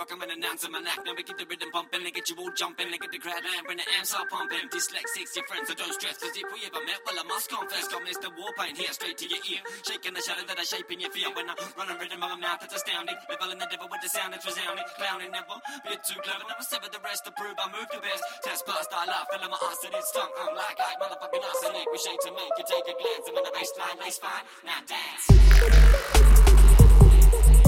rock, I'm an announcer, my knack. Now we keep the rhythm pumping and get you all jumping and get the crowd lamp when the amps are pumping. Dyslexics, your friends, so don't stress, cause if we ever met, well, I must confess, got Mr. Warpaint here, straight to your ear. Shaking the shadow that I shape in your fear. When I run a rhythm of my mouth, it's astounding. Leveling the devil with the sound, it's resounding. Clowning never, bit too clever, never sever the rest to prove I move the best. Test past, I laugh, filling my ass and it's stunk. I'm like motherfucking arsenic. We shake to make you take a glance. I'm in the baseline, lace fine, now dance.